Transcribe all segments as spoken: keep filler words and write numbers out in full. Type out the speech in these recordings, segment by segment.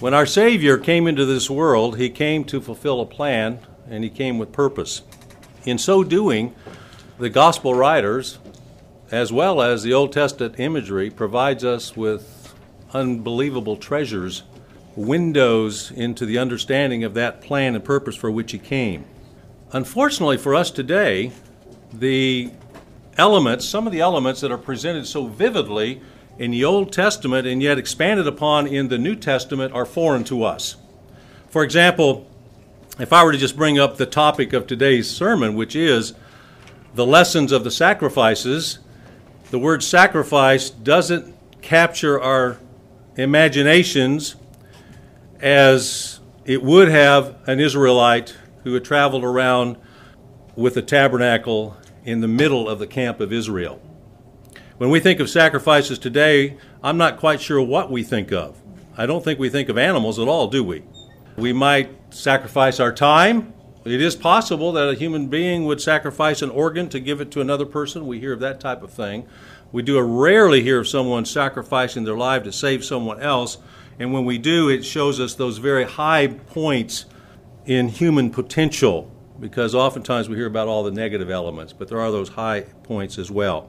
When our Savior came into this world, he came to fulfill a plan, and he came with purpose. In so doing, the gospel writers, as well as the Old Testament imagery, provides us with unbelievable treasures, windows into the understanding of that plan and purpose for which he came. Unfortunately for us today, the elements, some of the elements that are presented so vividly in the Old Testament and yet expanded upon in the New Testament are foreign to us. For example, if I were to just bring up the topic of today's sermon, which is the lessons of the sacrifices, the word sacrifice doesn't capture our imaginations as it would have an Israelite who had traveled around with a tabernacle in the middle of the camp of Israel. When we think of sacrifices today, I'm not quite sure what we think of. I don't think we think of animals at all, do we? We might sacrifice our time. It is possible that a human being would sacrifice an organ to give it to another person. We hear of that type of thing. We do rarely hear of someone sacrificing their life to save someone else. And when we do, it shows us those very high points in human potential, because oftentimes we hear about all the negative elements, but there are those high points as well.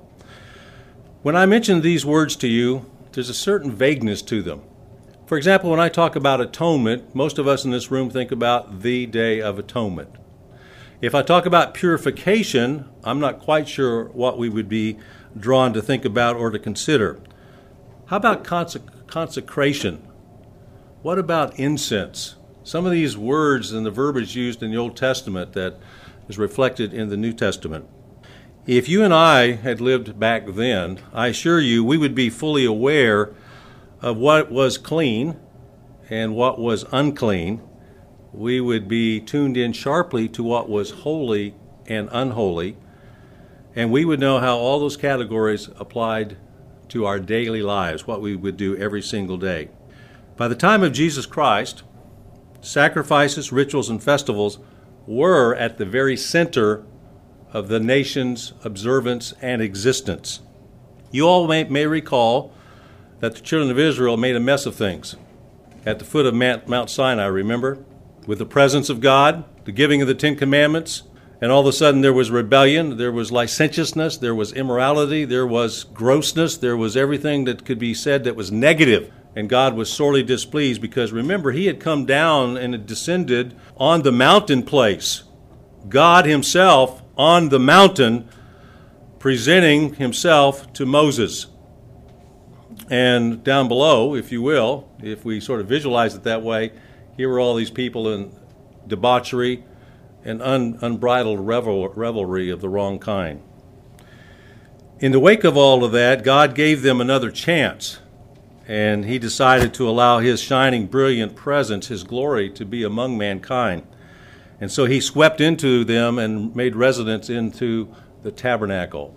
When I mention these words to you, there's a certain vagueness to them. For example, when I talk about atonement, most of us in this room think about the Day of Atonement. If I talk about purification, I'm not quite sure what we would be drawn to think about or to consider. How about consec- consecration? What about incense? Some of these words and the verbiage used in the Old Testament that is reflected in the New Testament. If you and I had lived back then, I assure you we would be fully aware of what was clean and what was unclean. We would be tuned in sharply to what was holy and unholy, and we would know how all those categories applied to our daily lives, what we would do every single day. By the time of Jesus Christ, sacrifices, rituals, and festivals were at the very center of the nation's observance and existence. You all may, may recall that the children of Israel made a mess of things at the foot of Mount Sinai, remember? With the presence of God, the giving of the Ten Commandments, and all of a sudden there was rebellion, there was licentiousness, there was immorality, there was grossness, there was everything that could be said that was negative. And God was sorely displeased because, remember, he had come down and had descended on the mountain place. God himself on the mountain presenting himself to Moses. And down below, if you will, if we sort of visualize it that way, here were all these people in debauchery and un, unbridled revel, revelry of the wrong kind. In the wake of all of that, God gave them another chance, and he decided to allow his shining, brilliant presence, his glory, to be among mankind. And so he swept into them and made residence into the tabernacle.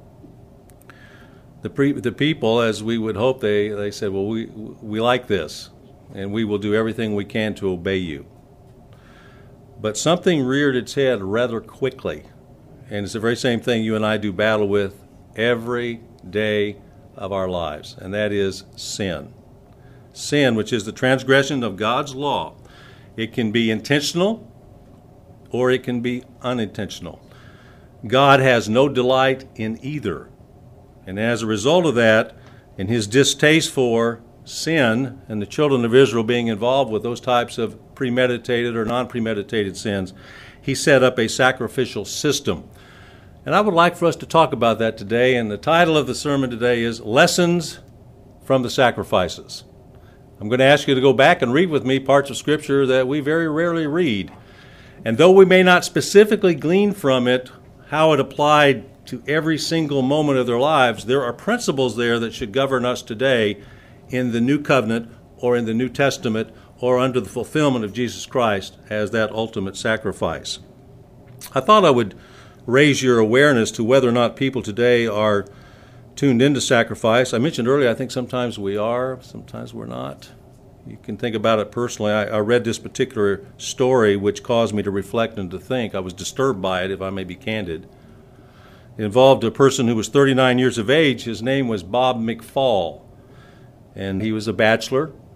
The, pre, the people, as we would hope, they, they said, well, we, we like this, and we will do everything we can to obey you. But something reared its head rather quickly, and it's the very same thing you and I do battle with every day of our lives, and that is sin. Sin, which is the transgression of God's law. It can be intentional or it can be unintentional. God has no delight in either. And as a result of that, in his distaste for sin and the children of Israel being involved with those types of premeditated or non-premeditated sins, he set up a sacrificial system. And I would like for us to talk about that today, and the title of the sermon today is Lessons from the Sacrifices. I'm going to ask you to go back and read with me parts of Scripture that we very rarely read. And though we may not specifically glean from it how it applied to every single moment of their lives, there are principles there that should govern us today in the New Covenant or in the New Testament or under the fulfillment of Jesus Christ as that ultimate sacrifice. I thought I would raise your awareness to whether or not people today are tuned into sacrifice. I mentioned earlier, I think sometimes we are, sometimes we're not. You can think about it personally. I, I read this particular story which caused me to reflect and to think. I was disturbed by it, if I may be candid. It involved a person who was thirty-nine years of age. His name was Bob McFall, and he was a bachelor.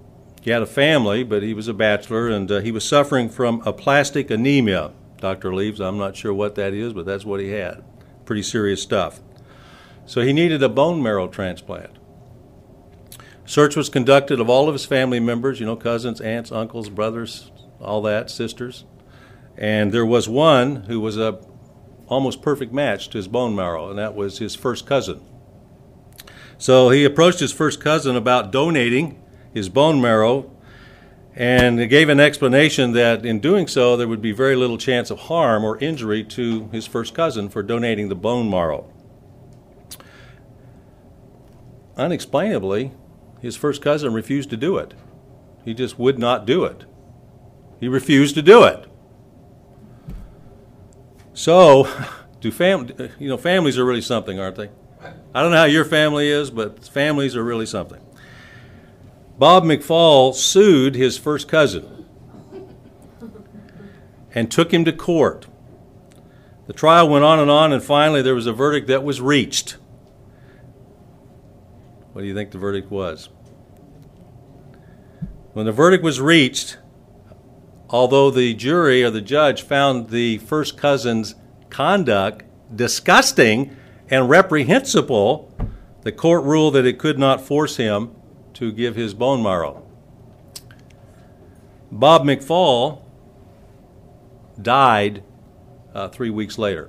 He had a family, but he was a bachelor, and uh, he was suffering from aplastic anemia. Doctor Leaves, I'm not sure what that is, but that's what he had. Pretty serious stuff. So he needed a bone marrow transplant. Search was conducted of all of his family members, you know, cousins, aunts, uncles, brothers, all that, sisters. And there was one who was a almost perfect match to his bone marrow, and that was his first cousin. So he approached his first cousin about donating his bone marrow, and he gave an explanation that in doing so there would be very little chance of harm or injury to his first cousin for donating the bone marrow. Unexplainably, his first cousin refused to do it. He just would not do it. He refused to do it. So, do fam- you know, families are really something, aren't they? I don't know how your family is, but families are really something. Bob McFall sued his first cousin and took him to court. The trial went on and on, and finally there was a verdict that was reached. What do you think the verdict was? When the verdict was reached, although the jury or the judge found the first cousin's conduct disgusting and reprehensible, the court ruled that it could not force him to give his bone marrow. Bob McFall died uh, three weeks later.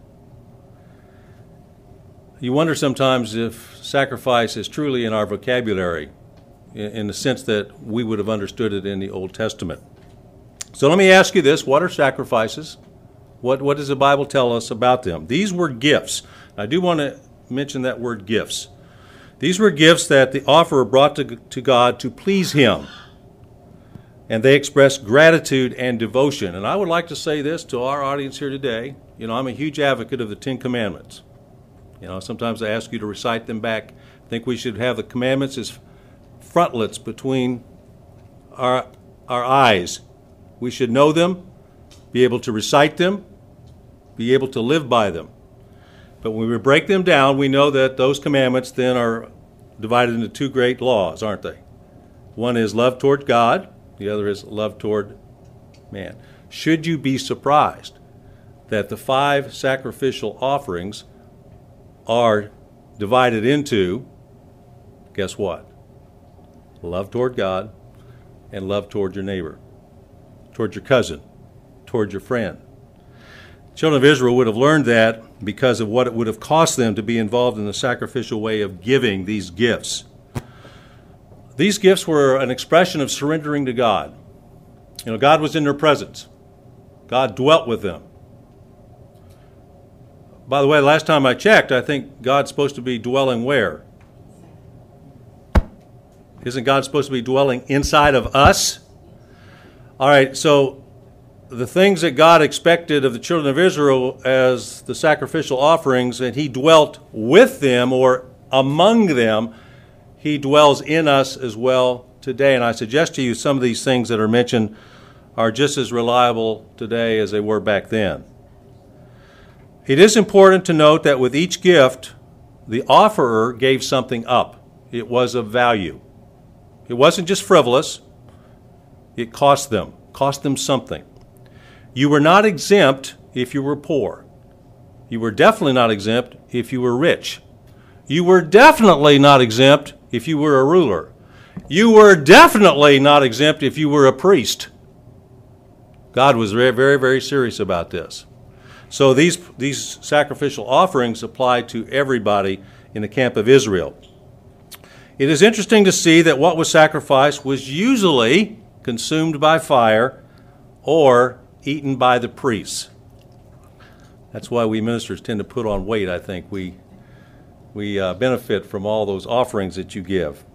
You wonder sometimes if sacrifice is truly in our vocabulary, in, in the sense that we would have understood it in the Old Testament. So let me ask you this: what are sacrifices? What, what does the Bible tell us about them? These were gifts. I do want to mention that word gifts. These were gifts that the offerer brought to, to God to please Him. And they expressed gratitude and devotion. And I would like to say this to our audience here today. You know, I'm a huge advocate of the Ten Commandments. You know, sometimes I ask you to recite them back. I think we should have the commandments as frontlets between our, our eyes. We should know them, be able to recite them, be able to live by them. But when we break them down, we know that those commandments then are divided into two great laws, aren't they? One is love toward God, the other is love toward man. Should you be surprised that the five sacrificial offerings are divided into, guess what? Love toward God and love toward your neighbor, toward your cousin, toward your friend. Children of Israel would have learned that because of what it would have cost them to be involved in the sacrificial way of giving these gifts. These gifts were an expression of surrendering to God. You know, God was in their presence. God dwelt with them. By the way, last time I checked, I think God's supposed to be dwelling where? Isn't God supposed to be dwelling inside of us? All right, so the things that God expected of the children of Israel as the sacrificial offerings, and He dwelt with them or among them, He dwells in us as well today. And I suggest to you some of these things that are mentioned are just as reliable today as they were back then. It is important to note that with each gift, the offerer gave something up. It was of value. It wasn't just frivolous. It cost them, cost them something. You were not exempt if you were poor. You were definitely not exempt if you were rich. You were definitely not exempt if you were a ruler. You were definitely not exempt if you were a priest. God was very, very, very serious about this. So these, these sacrificial offerings apply to everybody in the camp of Israel. It is interesting to see that what was sacrificed was usually consumed by fire or eaten by the priests. That's why we ministers tend to put on weight, I think. We, we uh, benefit from all those offerings that you give.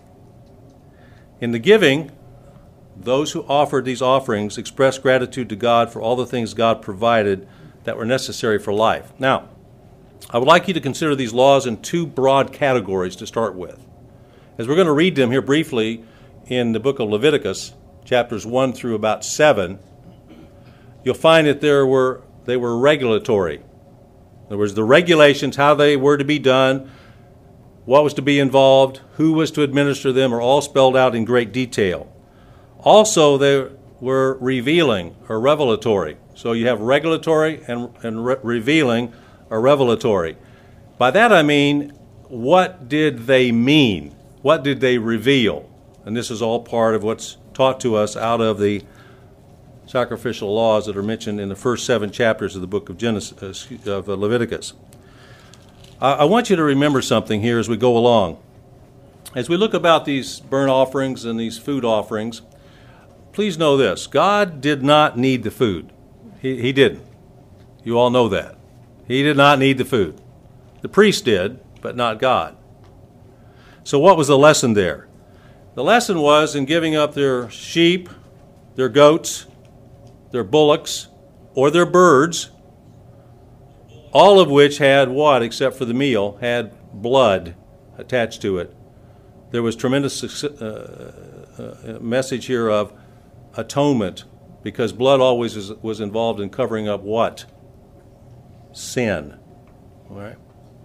In the giving, those who offered these offerings expressed gratitude to God for all the things God provided that were necessary for life. Now, I would like you to consider these laws in two broad categories to start with. As we're going to read them here briefly in the book of Leviticus, chapters one through about seven, you'll find that there were they were regulatory. In other words, the regulations, how they were to be done, what was to be involved, who was to administer them, are all spelled out in great detail. Also, they were revealing or revelatory. So you have regulatory and, and re- revealing or revelatory. By that I mean, what did they mean? What did they reveal? And this is all part of what's taught to us out of the sacrificial laws that are mentioned in the first seven chapters of the book of Genesis, of Leviticus. I, I want you to remember something here as we go along. As we look about these burnt offerings and these food offerings, please know this: God did not need the food. He, he didn't. You all know that. He did not need the food. The priest did, but not God. So what was the lesson there? The lesson was in giving up their sheep, their goats, their bullocks, or their birds, all of which had what, except for the meal, had blood attached to it. There was tremendous uh, uh, message here of atonement, because blood always is, was involved in covering up what? Sin. All right.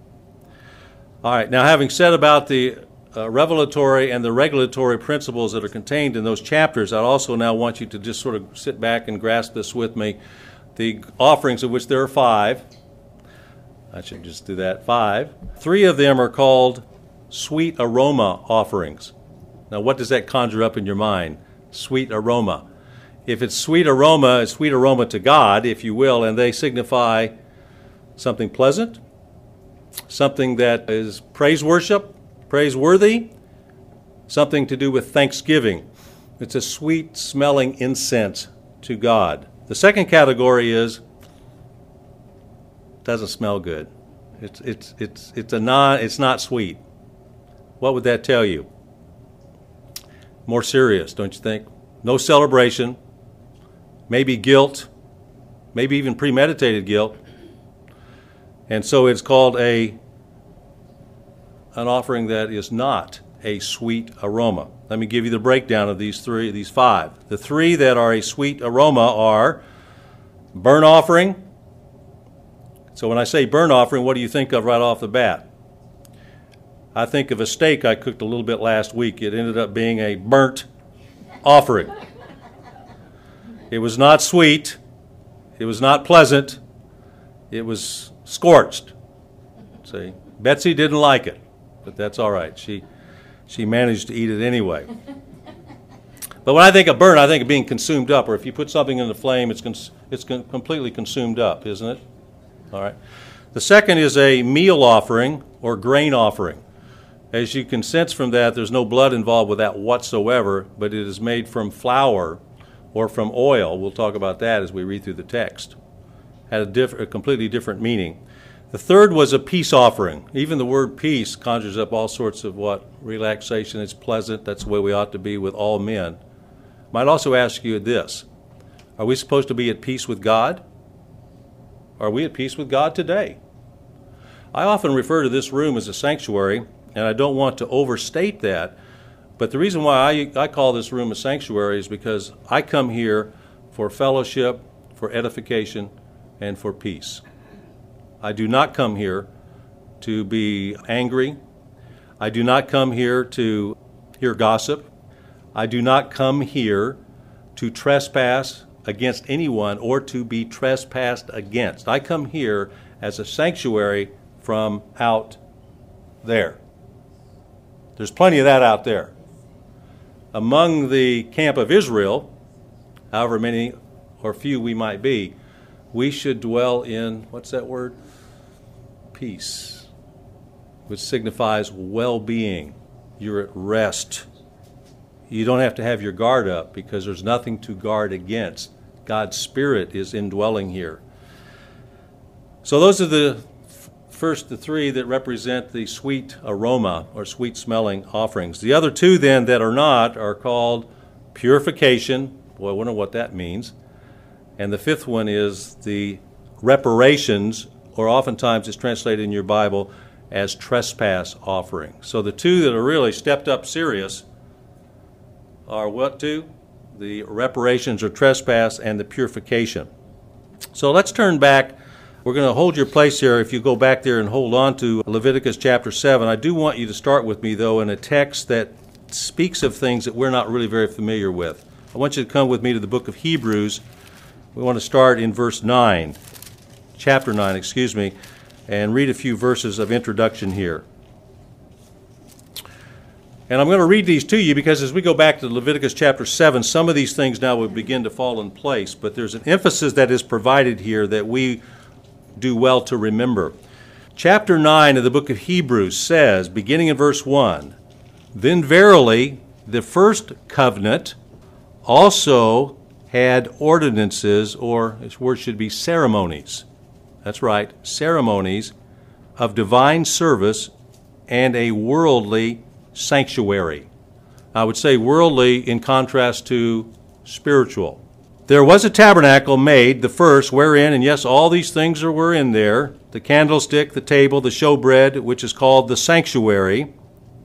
All right. Now, having said about the uh, revelatory and the regulatory principles that are contained in those chapters, I also now want you to just sort of sit back and grasp this with me. The offerings, of which there are five, I should just do that, five. Three of them are called sweet aroma offerings. Now, what does that conjure up in your mind? Sweet aroma. If it's sweet aroma, it's sweet aroma to God, if you will, and they signify something pleasant, something that is praise worship, praiseworthy, something to do with thanksgiving. It's a sweet smelling incense to God. The second category is doesn't smell good. It's it's it's it's a non it's not sweet. What would that tell you? More serious, don't you think? No celebration, maybe guilt, maybe even premeditated guilt. And so it's called a an offering that is not a sweet aroma. Let me give you the breakdown of these three, these five. The three that are a sweet aroma are burnt offering. So when I say burnt offering, what do you think of right off the bat? I think of a steak I cooked a little bit last week. It ended up being a burnt offering. It was not sweet. It was not pleasant. It was scorched. See, Betsy didn't like it, but that's all right. She she managed to eat it anyway. But when I think of burnt, I think of being consumed up, or if you put something in the flame, it's cons- it's con- completely consumed up, isn't it? All right. The second is a meal offering or grain offering. As you can sense from that, there's no blood involved with that whatsoever, but it is made from flour or from oil. We'll talk about that as we read through the text. Had a, diff- a completely different meaning. The third was a peace offering. Even the word peace conjures up all sorts of what? Relaxation. It's pleasant. That's the way we ought to be with all men. Might also ask you this. Are we supposed to be at peace with God? Are we at peace with God today? I often refer to this room as a sanctuary, and I don't want to overstate that, but the reason why I, I call this room a sanctuary is because I come here for fellowship, for edification, and for peace. I do not come here to be angry. I do not come here to hear gossip. I do not come here to trespass against anyone or to be trespassed against. I come here as a sanctuary from out there. There's plenty of that out there. Among the camp of Israel, however many or few we might be, we should dwell in, what's that word? Peace, which signifies well-being. You're at rest. You don't have to have your guard up because there's nothing to guard against. God's Spirit is indwelling here. So those are the f- first the three that represent the sweet aroma or sweet-smelling offerings. The other two then that are not are called purification. Boy, I wonder what that means. And the fifth one is the reparations, or oftentimes it's translated in your Bible as trespass offering. So the two that are really stepped up serious are what two? The reparations or trespass and the purification. So let's turn back We're going to hold your place here if you go back there and hold on to Leviticus chapter seven. I do want you to start with me, though, in a text that speaks of things that we're not really very familiar with. I want you to come with me to the book of Hebrews. We want to start in verse nine, chapter nine, excuse me, and read a few verses of introduction here. And I'm going to read these to you because as we go back to Leviticus chapter seven, some of these things now will begin to fall in place, but there's an emphasis that is provided here that we do well to remember. Chapter nine of the book of Hebrews says, beginning in verse one, "Then verily the first covenant also had ordinances," or its word should be ceremonies. That's right, ceremonies of divine service and a worldly sanctuary. I would say worldly in contrast to spiritual. "There was a tabernacle made, the first, wherein," and yes, all these things are, were in there, "the candlestick, the table, the showbread, which is called the sanctuary.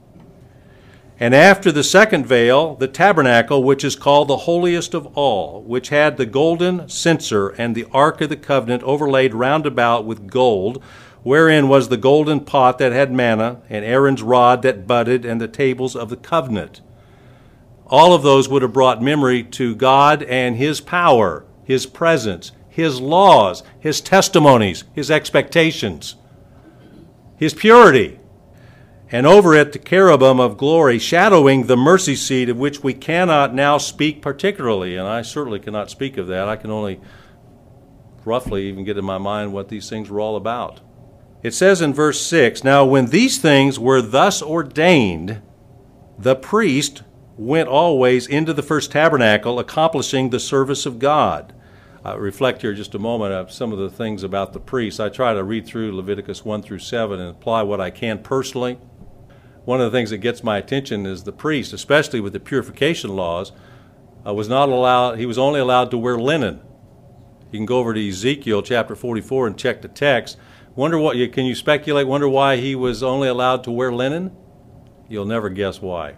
And after the second veil, the tabernacle, which is called the holiest of all, which had the golden censer and the ark of the covenant overlaid round about with gold, wherein was the golden pot that had manna, and Aaron's rod that budded, and the tables of the covenant." All of those would have brought memory to God and His power, His presence, His laws, His testimonies, His expectations, His purity. And over it the cherubim of glory, shadowing the mercy seat, of which we cannot now speak particularly, and I certainly cannot speak of that. I can only roughly even get in my mind what these things were all about. It says in verse six, "Now when these things were thus ordained, the priest went always into the first tabernacle, accomplishing the service of God." I reflect here just a moment of some of the things about the priests. I try to read through Leviticus one through seven and apply what I can personally. One of the things that gets my attention is the priest, especially with the purification laws, uh, was not allowed, he was only allowed to wear linen. You can go over to Ezekiel chapter forty-four and check the text. Wonder what you, can you speculate, wonder why he was only allowed to wear linen? You'll never guess why.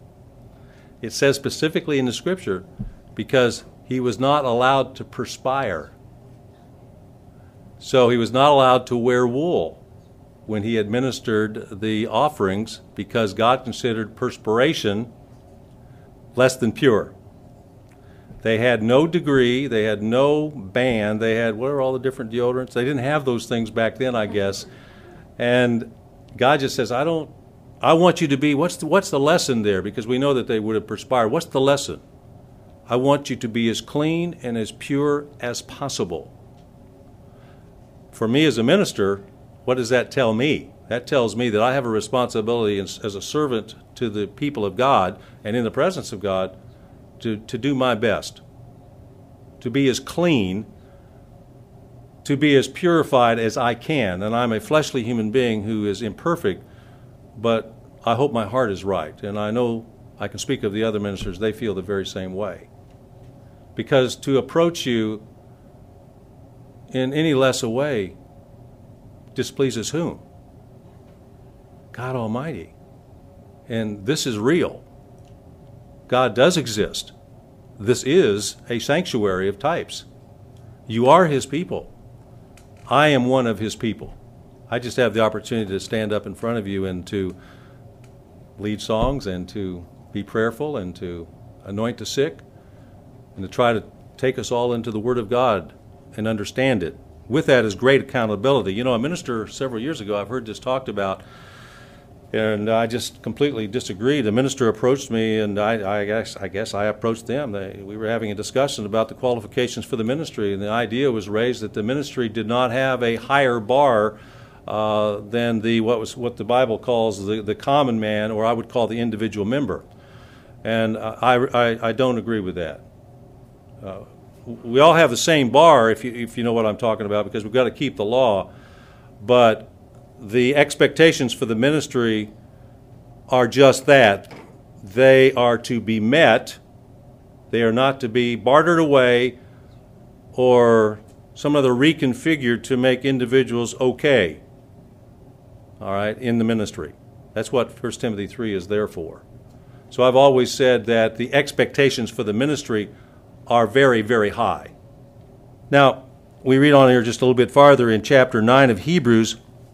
It says specifically in the scripture, because he was not allowed to perspire. So he was not allowed to wear wool when he administered the offerings, because God considered perspiration less than pure. They had no degree, they had no ban, they had, what are all the different deodorants? They didn't have those things back then, I guess. And God just says, I don't, I want you to be, what's the, what's the lesson there? Because we know that they would have perspired. What's the lesson? I want you to be as clean and as pure as possible. For me as a minister, what does that tell me? That tells me that I have a responsibility as, as a servant to the people of God and in the presence of God to, to do my best, to be as clean, to be as purified as I can. And I'm a fleshly human being who is imperfect, but I hope my heart is right. And I know I can speak of the other ministers, they feel the very same way. Because to approach you in any less a way displeases whom? God Almighty. And this is real. God does exist. This is a sanctuary of types. You are His people. I am one of His people. I just have the opportunity to stand up in front of you and to lead songs and to be prayerful and to anoint the sick and to try to take us all into the Word of God and understand it. With that is great accountability. You know, a minister several years ago, I've heard this talked about, and I just completely disagreed. A minister approached me, and I, I guess I guess I approached them. They, we were having a discussion about the qualifications for the ministry, and the idea was raised that the ministry did not have a higher bar uh, than the what was what the Bible calls the, the common man, or I would call the individual member. And I, I, I don't agree with that. Uh, we all have the same bar, if you if you know what I'm talking about, because we've got to keep the law, but the expectations for the ministry are just that. They are to be met. They are not to be bartered away or some other reconfigured to make individuals okay, all right, in the ministry. That's what First Timothy three is there for. So I've always said that the expectations for the ministry are very, very high. Now, we read on here just a little bit farther in chapter nine of Hebrews.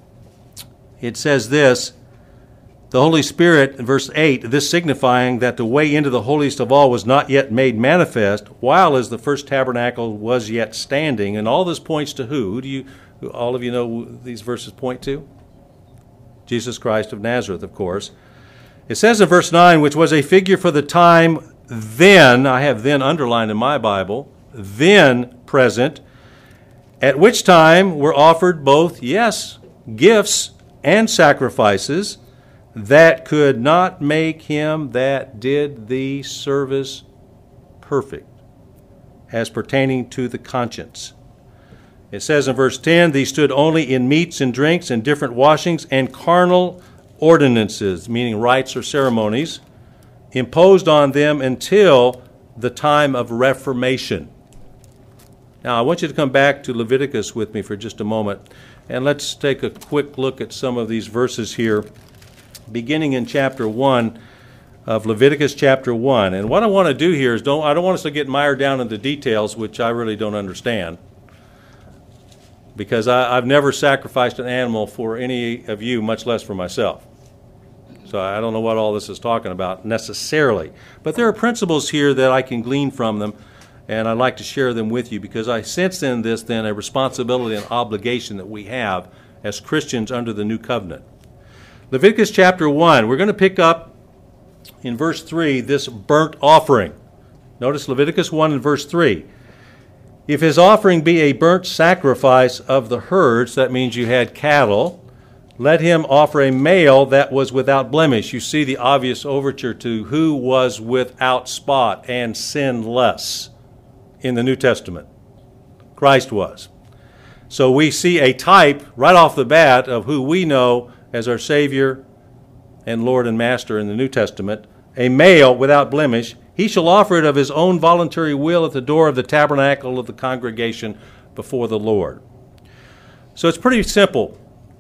It says this, the Holy Spirit, verse eight, this signifying that the way into the holiest of all was not yet made manifest, while as the first tabernacle was yet standing. And all this points to who? Who do you, who, all of you know who these verses point to? Jesus Christ of Nazareth, of course. It says in verse nine, which was a figure for the time then, I have then underlined in my Bible, then present, at which time were offered both, yes, gifts and sacrifices, that could not make him that did the service perfect, as pertaining to the conscience. It says in verse ten, these stood only in meats and drinks and different washings and carnal ordinances, meaning rites or ceremonies, imposed on them until the time of Reformation. Now, I want you to come back to Leviticus with me for just a moment, and let's take a quick look at some of these verses here, beginning in chapter one of Leviticus chapter one. And what I want to do here is, don't I don't want us to get mired down into details, which I really don't understand, because I, I've never sacrificed an animal for any of you, much less for myself. So I don't know what all this is talking about necessarily. But there are principles here that I can glean from them, and I'd like to share them with you, because I sense in this then a responsibility and obligation that we have as Christians under the new covenant. Leviticus chapter one, we're going to pick up in verse three this burnt offering. Notice Leviticus one and verse three. If his offering be a burnt sacrifice of the herds, that means you had cattle, let him offer a male that was without blemish. You see the obvious overture to who was without spot and sinless in the New Testament. Christ was. So we see a type right off the bat of who we know as our Savior and Lord and Master in the New Testament, a male without blemish. He shall offer it of his own voluntary will at the door of the tabernacle of the congregation before the Lord. So it's pretty simple.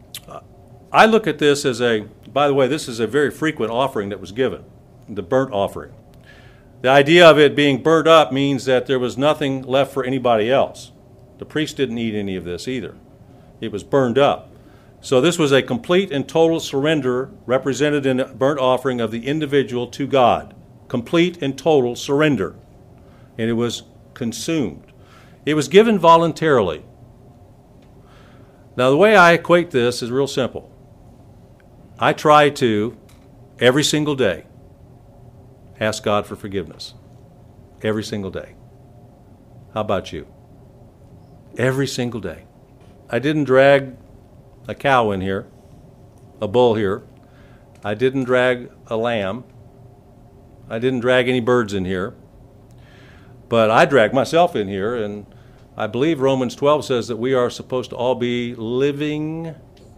I look at this as a, by the way, this is a very frequent offering that was given, the burnt offering. The idea of it being burnt up means that there was nothing left for anybody else. The priest didn't eat any of this either. It was burned up. So this was a complete and total surrender represented in a burnt offering of the individual to God. Complete and total surrender. And it was consumed. It was given voluntarily. Now the way I equate this is real simple. I try to, every single day, ask God for forgiveness. Every single day. How about you? Every single day. I didn't drag a cow in here, a bull here. I didn't drag a lamb. I didn't drag any birds in here. But I dragged myself in here, and I believe Romans twelve says that we are supposed to all be living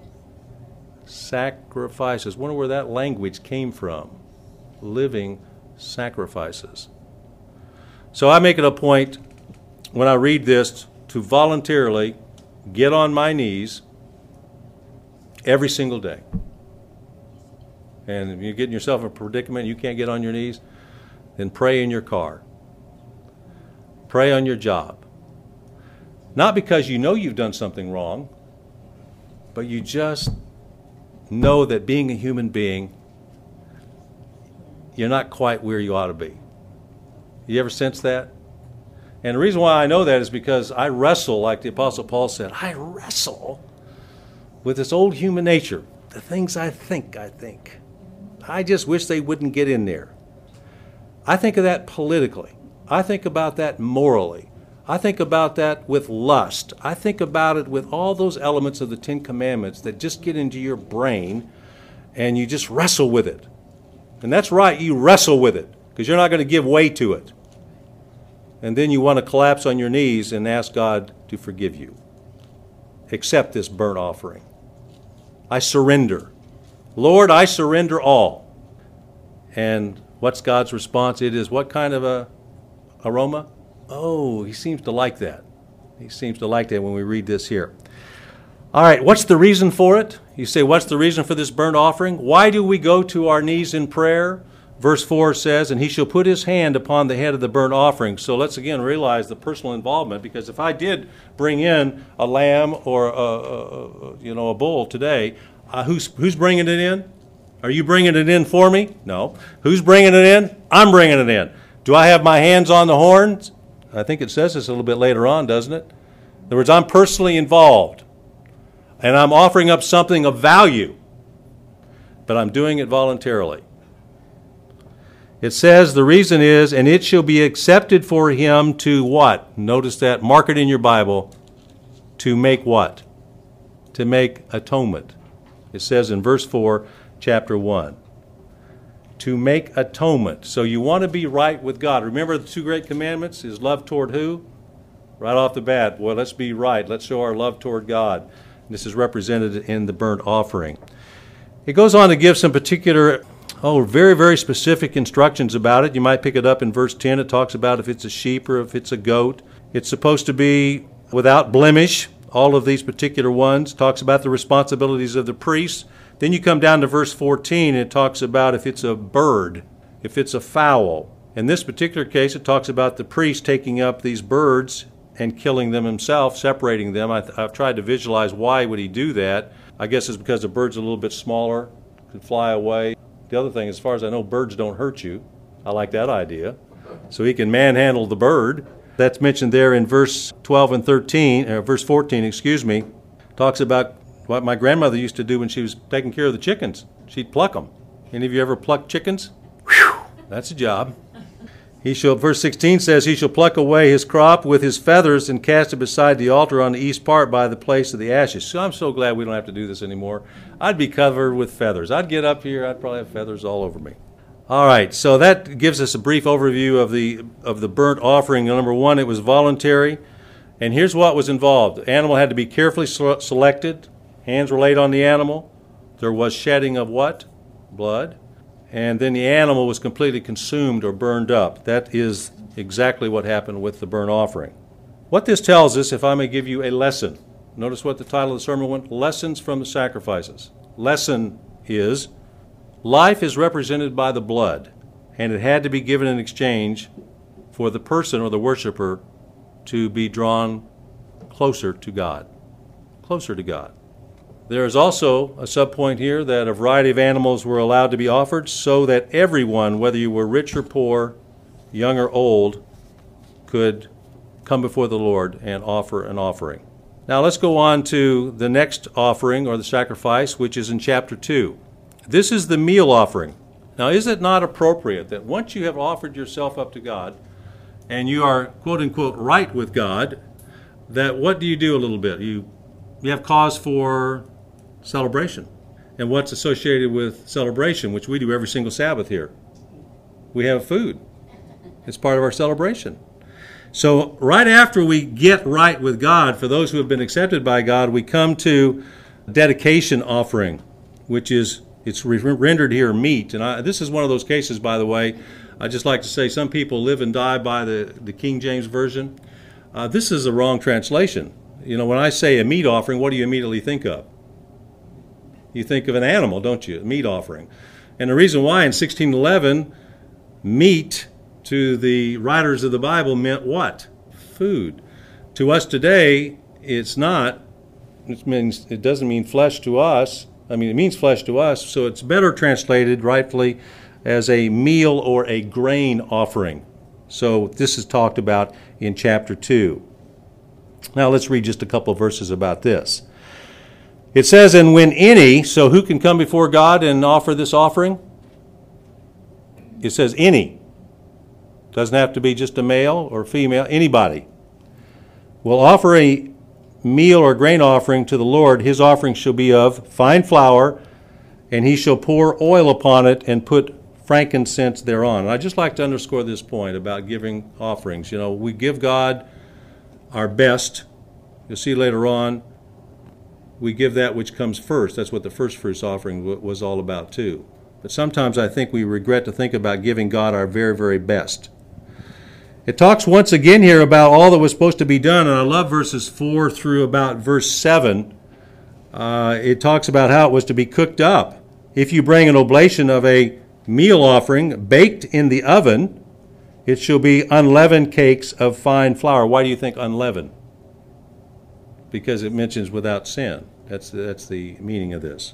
sacrifices. I wonder where that language came from. Living sacrifices. So I make it a point when I read this to voluntarily get on my knees every single day. And if you're getting yourself in a predicament, you can't get on your knees, then pray in your car. Pray on your job. Not because you know you've done something wrong, but you just know that being a human being, you're not quite where you ought to be. You ever sense that? And the reason why I know that is because I wrestle, like the Apostle Paul said, I wrestle with this old human nature. The things I think, I think. I just wish they wouldn't get in there. I think of that politically. I think about that morally. I think about that with lust. I think about it with all those elements of the Ten Commandments that just get into your brain and you just wrestle with it. And that's right, you wrestle with it because you're not going to give way to it. And then you want to collapse on your knees and ask God to forgive you. Accept this burnt offering. I surrender. Lord, I surrender all. And what's God's response? It is what kind of a aroma? Oh, he seems to like that. He seems to like that when we read this here. All right, what's the reason for it? You say, what's the reason for this burnt offering? Why do we go to our knees in prayer? Verse four says, and he shall put his hand upon the head of the burnt offering. So let's again realize the personal involvement, because if I did bring in a lamb or a, a, you know a bull today, uh, who's who's bringing it in? Are you bringing it in for me? No. Who's bringing it in? I'm bringing it in. Do I have my hands on the horns? I think it says this a little bit later on, doesn't it? In other words, I'm personally involved, and I'm offering up something of value, but I'm doing it voluntarily. It says the reason is, and it shall be accepted for him to what? Notice that. Mark it in your Bible. To make what? To make atonement. It says in verse four, chapter one. To make atonement. So you want to be right with God. Remember the two great commandments? Is love toward who? Right off the bat. Well, let's be right. Let's show our love toward God. This is represented in the burnt offering. It goes on to give some particular... Oh, very, very specific instructions about it. You might pick it up in verse ten. It talks about if it's a sheep or if it's a goat. It's supposed to be without blemish, all of these particular ones. It talks about the responsibilities of the priests. Then you come down to verse fourteen, and it talks about if it's a bird, if it's a fowl. In this particular case, it talks about the priest taking up these birds and killing them himself, separating them. I I've tried to visualize why would he do that. I guess it's because the bird's a little bit smaller, could fly away. The other thing, as far as I know, birds don't hurt you. I like that idea. So he can manhandle the bird. That's mentioned there in verse twelve and thirteen, or verse fourteen, excuse me. Talks about what my grandmother used to do when she was taking care of the chickens. She'd pluck them. Any of you ever plucked chickens? Whew, that's a job. He shall, verse sixteen says, he shall pluck away his crop with his feathers and cast it beside the altar on the east part by the place of the ashes. So I'm so glad we don't have to do this anymore. I'd be covered with feathers. I'd get up here, I'd probably have feathers all over me. All right, so that gives us a brief overview of the of the burnt offering. Number one, it was voluntary. And here's what was involved. The animal had to be carefully selected. Hands were laid on the animal. There was shedding of what? Blood. And then the animal was completely consumed or burned up. That is exactly what happened with the burnt offering. What this tells us, if I may give you a lesson, notice what the title of the sermon went, Lessons from the Sacrifices. Lesson is, life is represented by the blood, and it had to be given in exchange for the person or the worshiper to be drawn closer to God. Closer to God. There is also a subpoint here that a variety of animals were allowed to be offered so that everyone, whether you were rich or poor, young or old, could come before the Lord and offer an offering. Now let's go on to the next offering or the sacrifice, which is in chapter two. This is the meal offering. Now, is it not appropriate that once you have offered yourself up to God and you are, quote unquote, right with God, that what do you do a little bit? You, you have cause for celebration. And what's associated with celebration, which we do every single Sabbath here? We have food. It's part of our celebration. So right after we get right with God, for those who have been accepted by God, we come to dedication offering, which is, it's rendered here meat. And I, this is one of those cases, by the way, I just like to say some people live and die by the, the King James Version. Uh, this is a wrong translation. You know, when I say a meat offering, what do you immediately think of? You think of an animal, don't you? A meat offering. And the reason why in sixteen eleven, meat to the writers of the Bible meant what? Food. To us today, it's not. It means it doesn't mean flesh to us. I mean, it means flesh to us, so it's better translated rightfully as a meal or a grain offering. So this is talked about in chapter two. Now let's read just a couple of verses about this. It says, and when any, so who can come before God and offer this offering? It says any. Doesn't have to be just a male or female, anybody. Will offer a meal or grain offering to the Lord. His offering shall be of fine flour, and he shall pour oil upon it and put frankincense thereon. And I'd just like to underscore this point about giving offerings. You know, we give God our best. You'll see later on, we give that which comes first. That's what the first fruits offering w- was all about too. But sometimes I think we regret to think about giving God our very, very best. It talks once again here about all that was supposed to be done, and I love verses four through about verse seven. Uh, it talks about how it was to be cooked up. If you bring an oblation of a meal offering baked in the oven, it shall be unleavened cakes of fine flour. Why do you think unleavened? Because it mentions without sin. That's, that's the meaning of this.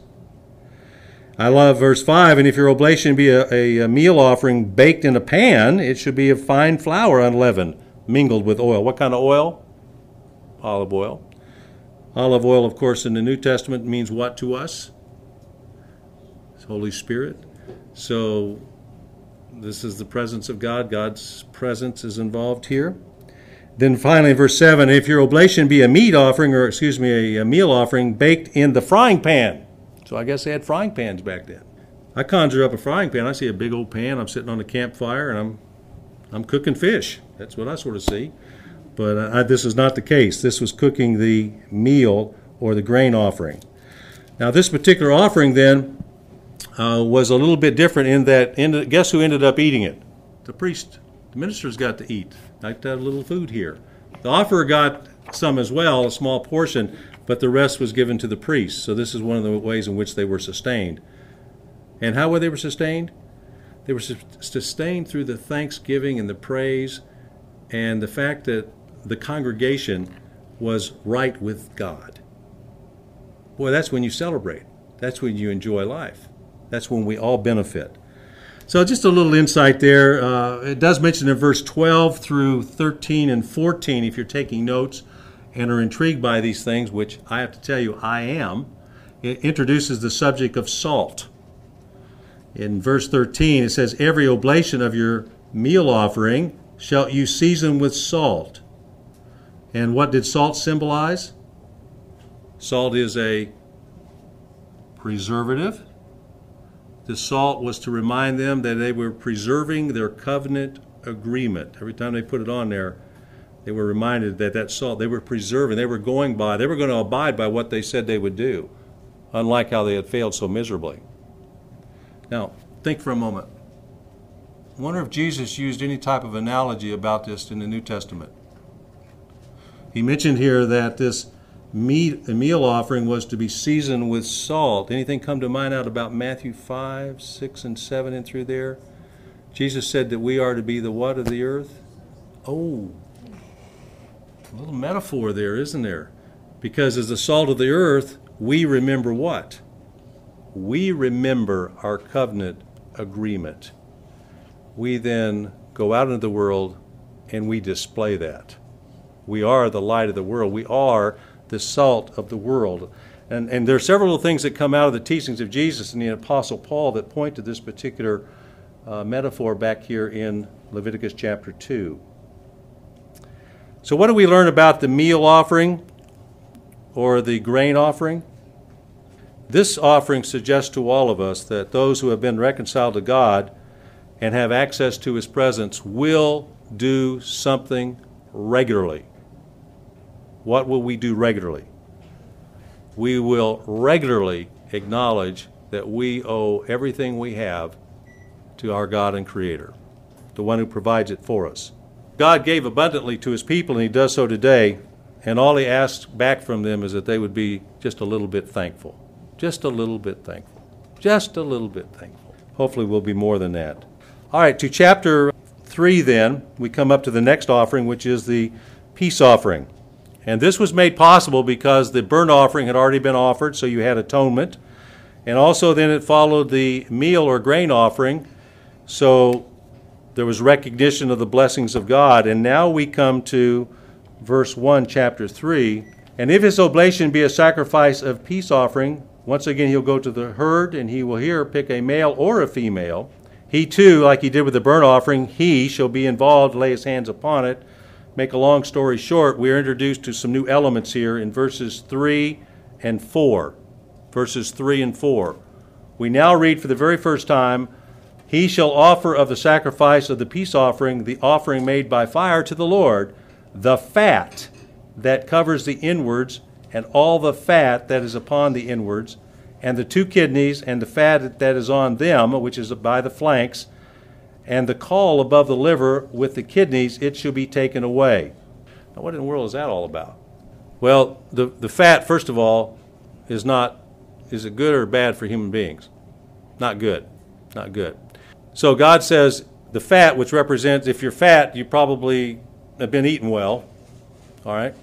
I love verse five, and if your oblation be a, a, a meal offering baked in a pan, it should be of fine flour unleavened, mingled with oil. What kind of oil? Olive oil. Olive oil, of course, in the New Testament means what to us? It's Holy Spirit. So this is the presence of God. God's presence is involved here. Then finally, verse seven, if your oblation be a meat offering, or excuse me, a, a meal offering baked in the frying pan. So I guess they had frying pans back then. I conjure up a frying pan. I see a big old pan. I'm sitting on a campfire, and I'm I'm cooking fish. That's what I sort of see. But uh, I, this is not the case. This was cooking the meal or the grain offering. Now, this particular offering then uh, was a little bit different in that, ended, guess who ended up eating it? The priest. The ministers got to eat. Like that little food here. The offerer got some as well, a small portion, but the rest was given to the priests. So this is one of the ways in which they were sustained. And how were they were sustained? They were sustained through the thanksgiving and the praise and the fact that the congregation was right with God. Boy, that's when you celebrate. That's when you enjoy life. That's when we all benefit. So just a little insight there. Uh, it does mention in verse twelve through thirteen and fourteen, if you're taking notes and are intrigued by these things, which I have to tell you I am, it introduces the subject of salt. In verse thirteen, it says, every oblation of your meal offering shall you season with salt. And what did salt symbolize? Salt is a preservative. The salt was to remind them that they were preserving their covenant agreement. Every time they put it on there, they were reminded that that salt, they were preserving, they were going by, they were going to abide by what they said they would do, unlike how they had failed so miserably. Now, think for a moment. I wonder if Jesus used any type of analogy about this in the New Testament. He mentioned here that this meat, a meal offering was to be seasoned with salt. Anything come to mind out about Matthew five, six, and seven and through there? Jesus said that we are to be the what of the earth? Oh, a little metaphor there, isn't there? Because as the salt of the earth, we remember what? We remember our covenant agreement. We then go out into the world and we display that. We are the light of the world. We are the salt of the world. And, and there are several things that come out of the teachings of Jesus and the Apostle Paul that point to this particular uh, metaphor back here in Leviticus chapter two. So what do we learn about the meal offering or the grain offering? This offering suggests to all of us that those who have been reconciled to God and have access to His presence will do something regularly. What will we do regularly? We will regularly acknowledge that we owe everything we have to our God and Creator, the one who provides it for us. God gave abundantly to His people, and He does so today, and all He asks back from them is that they would be just a little bit thankful. Just a little bit thankful. Just a little bit thankful. Hopefully we'll be more than that. All right, to chapter three then, we come up to the next offering, which is the peace offering. And this was made possible because the burnt offering had already been offered, so you had atonement. And also then it followed the meal or grain offering, so there was recognition of the blessings of God. And now we come to verse one, chapter three. And if his oblation be a sacrifice of peace offering, once again he'll go to the herd, and he will here pick a male or a female. He too, like he did with the burnt offering, he shall be involved, lay his hands upon it. Make a long story short, we are introduced to some new elements here in verses three and four. Verses three and four. We now read for the very first time, he shall offer of the sacrifice of the peace offering, the offering made by fire to the Lord, the fat that covers the inwards, and all the fat that is upon the inwards, and the two kidneys, and the fat that is on them, which is by the flanks, and the caul above the liver with the kidneys, it shall be taken away. Now, what in the world is that all about? Well, the, the fat, first of all, is not, is it good or bad for human beings? Not good. Not good. So God says the fat, which represents, if you're fat, you probably have been eating well, all right?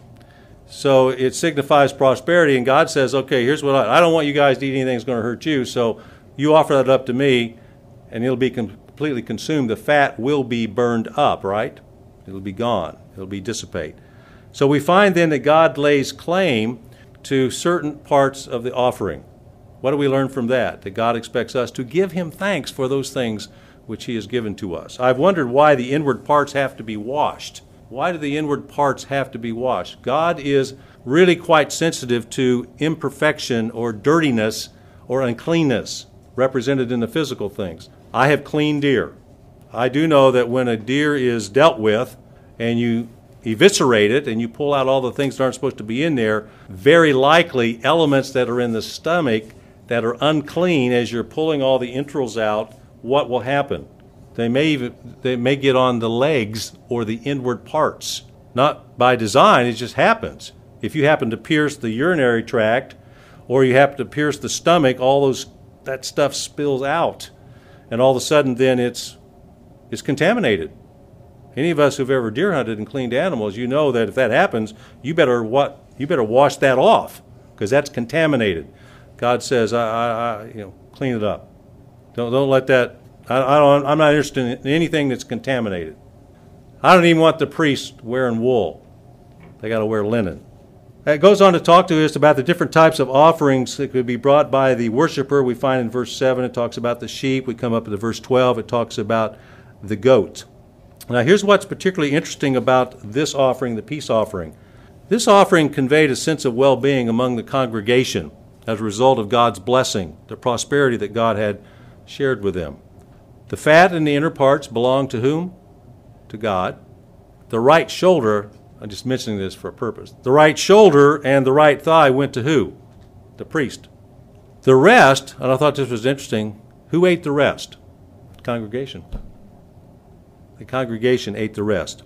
So it signifies prosperity, and God says, okay, here's what I, I don't want you guys to eat anything that's going to hurt you, so you offer that up to me, and it'll be completely consumed. The fat will be burned up, right? It'll be gone. It'll be dissipate. So we find then that God lays claim to certain parts of the offering. What do we learn from that? That God expects us to give him thanks for those things which he has given to us. I've wondered why the inward parts have to be washed. Why do the inward parts have to be washed? God is really quite sensitive to imperfection or dirtiness or uncleanness represented in the physical things. I have clean deer. I do know that when a deer is dealt with and you eviscerate it and you pull out all the things that aren't supposed to be in there, very likely elements that are in the stomach that are unclean, as you're pulling all the entrails out, what will happen? They may even, they may get on the legs or the inward parts. Not by design, it just happens. If you happen to pierce the urinary tract or you happen to pierce the stomach, all those that stuff spills out. And all of a sudden then it's it's contaminated. Any of us who've ever deer hunted and cleaned animals, you know that if that happens, you better what you better wash that off, because that's contaminated. God says, I, I, I you know, clean it up. Don't don't let that. I, I don't. I'm not interested in anything that's contaminated. I don't even want the priest wearing wool. They got to wear linen. It goes on to talk to us about the different types of offerings that could be brought by the worshiper. We find in verse seven, it talks about the sheep. We come up to verse twelve, it talks about the goat. Now, here's what's particularly interesting about this offering, the peace offering. This offering conveyed a sense of well-being among the congregation as a result of God's blessing, the prosperity that God had shared with them. The fat and the inner parts belonged to whom? To God. The right shoulder, I'm just mentioning this for a purpose, the right shoulder and the right thigh went to who? The priest. The rest, and I thought this was interesting, who ate the rest? The congregation. The congregation ate the rest.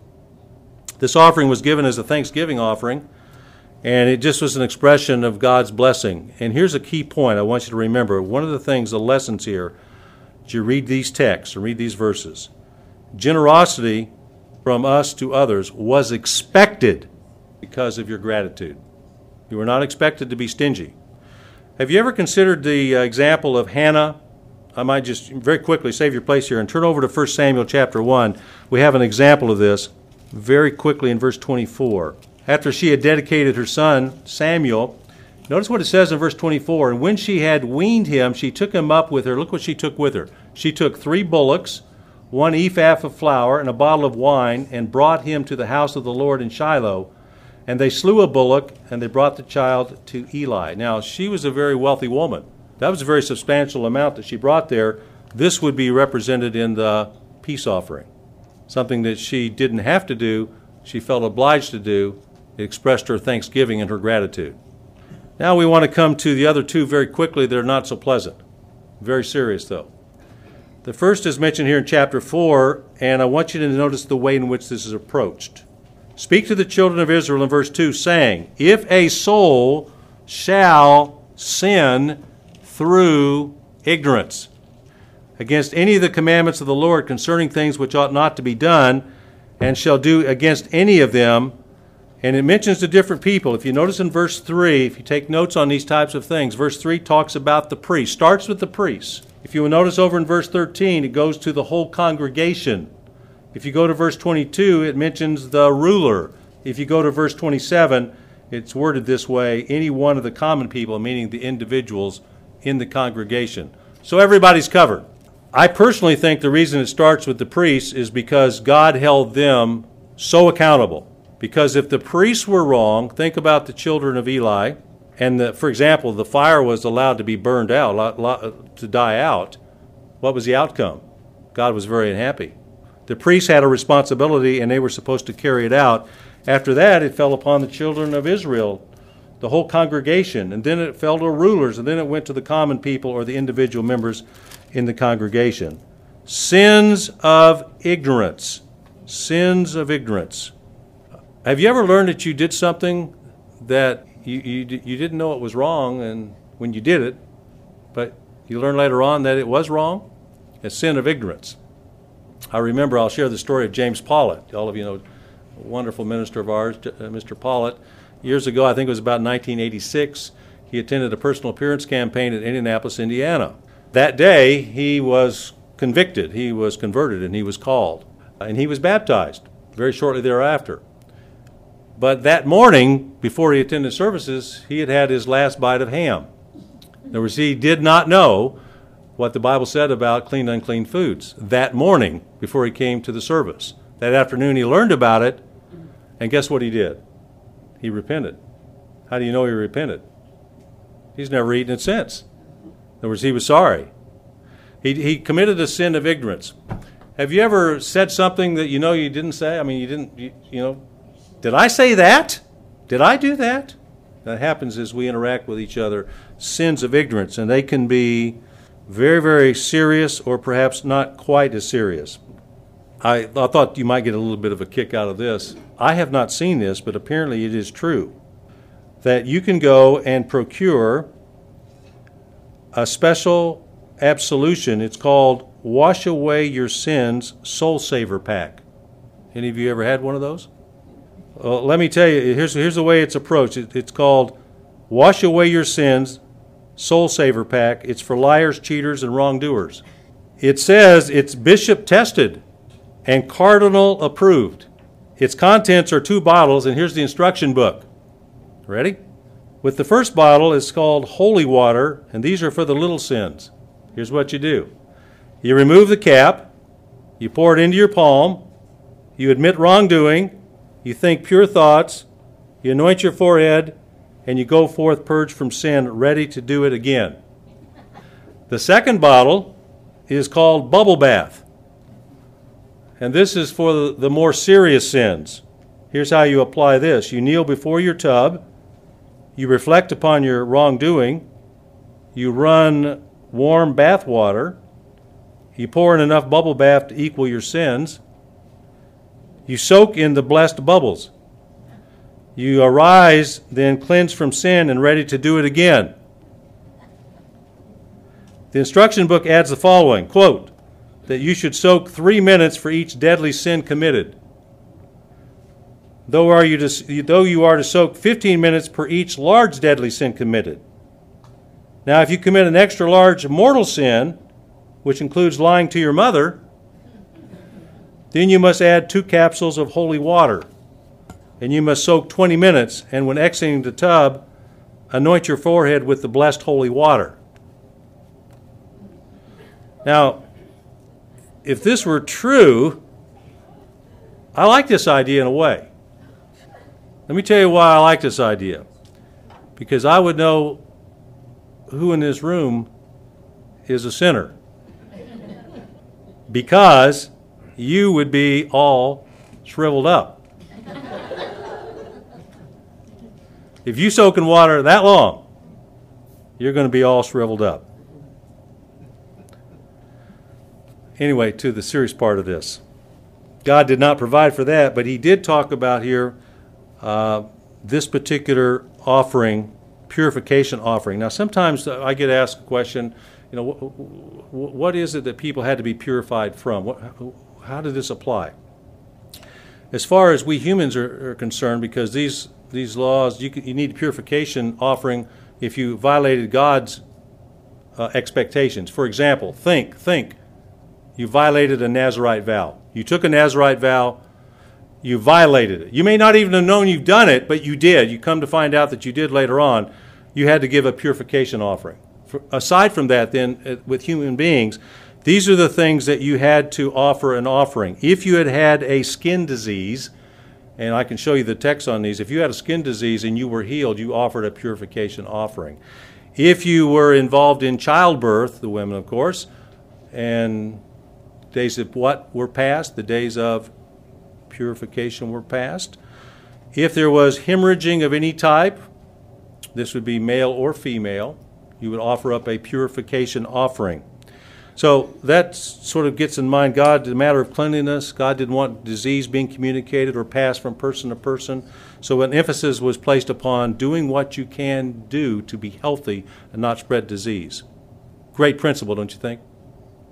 This offering was given as a thanksgiving offering, and it just was an expression of God's blessing. And here's a key point I want you to remember. One of the things, the lessons here, as you read these texts and read these verses, generosity from us to others was expected because of your gratitude. You were not expected to be stingy. Have you ever considered the uh, example of Hannah? I might just very quickly save your place here and turn over to First Samuel chapter one. We have an example of this very quickly in verse twenty-four. After she had dedicated her son Samuel, notice what it says in verse twenty-four. And when she had weaned him, she took him up with her. Look what she took with her. She took three bullocks, one ephah of flour, and a bottle of wine, and brought him to the house of the Lord in Shiloh. And they slew a bullock, and they brought the child to Eli. Now, she was a very wealthy woman. That was a very substantial amount that she brought there. This would be represented in the peace offering. Something that she didn't have to do, she felt obliged to do. It expressed her thanksgiving and her gratitude. Now we want to come to the other two very quickly that are not so pleasant. Very serious, though. The first is mentioned here in chapter four, and I want you to notice the way in which this is approached. Speak to the children of Israel in verse two, saying, if a soul shall sin through ignorance against any of the commandments of the Lord concerning things which ought not to be done, and shall do against any of them. And it mentions the different people. If you notice in verse three, if you take notes on these types of things, verse three talks about the priest, starts with the priests. If you will notice over in verse thirteen, it goes to the whole congregation. If you go to verse twenty-two, it mentions the ruler. If you go to verse twenty-seven, it's worded this way, any one of the common people, meaning the individuals in the congregation. So everybody's covered. I personally think the reason it starts with the priests is because God held them so accountable. Because if the priests were wrong, think about the children of Eli, and the, for example, the fire was allowed to be burned out, to die out, what was the outcome? God was very unhappy. The priests had a responsibility, and they were supposed to carry it out. After that, it fell upon the children of Israel, the whole congregation, and then it fell to rulers, and then it went to the common people or the individual members in the congregation. Sins of ignorance. Sins of ignorance. Have you ever learned that you did something that you, you, you didn't know it was wrong and when you did it, but you learned later on that it was wrong? a sin of ignorance. I remember, I'll share the story of James Pollitt. All of you know, a wonderful minister of ours, Mister Pollitt. Years ago, I think it was about nineteen eighty-six, he attended a personal appearance campaign in Indianapolis, Indiana. That day, he was convicted, he was converted, and he was called. And he was baptized very shortly thereafter. But that morning, before he attended services, he had had his last bite of ham. In other words, he did not know what the Bible said about clean and unclean foods that morning before he came to the service. That afternoon he learned about it, and guess what he did? He repented. How do you know he repented? He's never eaten it since. In other words, he was sorry. He, he committed a sin of ignorance. Have you ever said something that you know you didn't say? I mean, you didn't, you, you know, did I say that? Did I do that? That happens as we interact with each other. Sins of ignorance, and they can be very, very serious, or perhaps not quite as serious. I, I thought you might get a little bit of a kick out of this. I have not seen this, but apparently it is true, that you can go and procure a special absolution. It's called Wash Away Your Sins Soul Saver Pack. Any of you ever had one of those? Well, let me tell you, here's, here's the way it's approached. It, it's called Wash Away Your Sins Soul Saver Pack. It's for liars, cheaters, and wrongdoers. It says it's bishop tested and cardinal approved. Its contents are two bottles, and here's the instruction book. Ready? With the first bottle, it's called holy water, and these are for the little sins. Here's what you do. You remove the cap, you pour it into your palm, you admit wrongdoing, you think pure thoughts, you anoint your forehead, and you go forth purged from sin, ready to do it again. The second bottle is called bubble bath. And this is for the, the more serious sins. Here's how you apply this. You kneel before your tub, you reflect upon your wrongdoing, you run warm bath water, you pour in enough bubble bath to equal your sins, you soak in the blessed bubbles. You arise, then cleansed from sin and ready to do it again. The instruction book adds the following, quote, that you should soak three minutes for each deadly sin committed. Though, are you to, though you are to soak fifteen minutes per each large deadly sin committed. Now, if you commit an extra large mortal sin, which includes lying to your mother, then you must add two capsules of holy water. And you must soak twenty minutes, and when exiting the tub, anoint your forehead with the blessed holy water. Now, if this were true, I like this idea in a way. Let me tell you why I like this idea. Because I would know who in this room is a sinner. Because you would be all shriveled up. If you soak in water that long, you're going to be all shriveled up. Anyway, to the serious part of this. God did not provide for that, but he did talk about here uh, this particular offering, purification offering. Now, sometimes I get asked a question, you know, what, what is it that people had to be purified from? What, how did this apply? As far as we humans are, are concerned, because these these laws, you, you need purification offering if you violated God's uh, expectations. For example, think, think. You violated a Nazirite vow. You took a Nazirite vow, you violated it. You may not even have known you've done it, but you did. You come to find out that you did later on. You had to give a purification offering. For, aside from that, then, uh, with human beings, these are the things that you had to offer an offering. If you had had a skin disease, and I can show you the text on these, if you had a skin disease and you were healed, you offered a purification offering. If you were involved in childbirth, the women, of course, and days of what were past? The days of purification were past. If there was hemorrhaging of any type, this would be male or female, you would offer up a purification offering. So that sort of gets in mind God, the matter of cleanliness. God didn't want disease being communicated or passed from person to person. So an emphasis was placed upon doing what you can do to be healthy and not spread disease. Great principle, don't you think?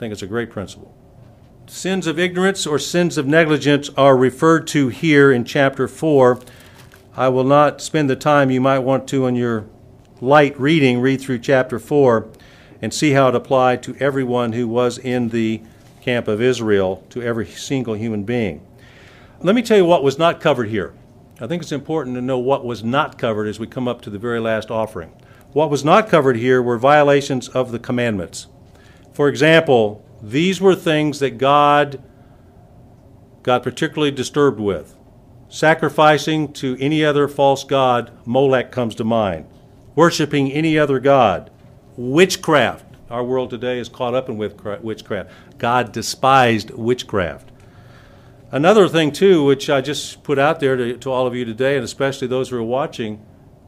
think it's a great principle. Sins of ignorance or sins of negligence are referred to here in chapter four. I will not spend the time you might want to in your light reading, read through chapter four and see how it applied to everyone who was in the camp of Israel, to every single human being. Let me tell you what was not covered here. I think it's important to know what was not covered as we come up to the very last offering. What was not covered here were violations of the commandments. For example, these were things that God got particularly disturbed with. Sacrificing to any other false god, Molech comes to mind. Worshiping any other god. Witchcraft. Our world today is caught up in witchcraft. God despised witchcraft. Another thing, too, which I just put out there to, to all of you today, and especially those who are watching,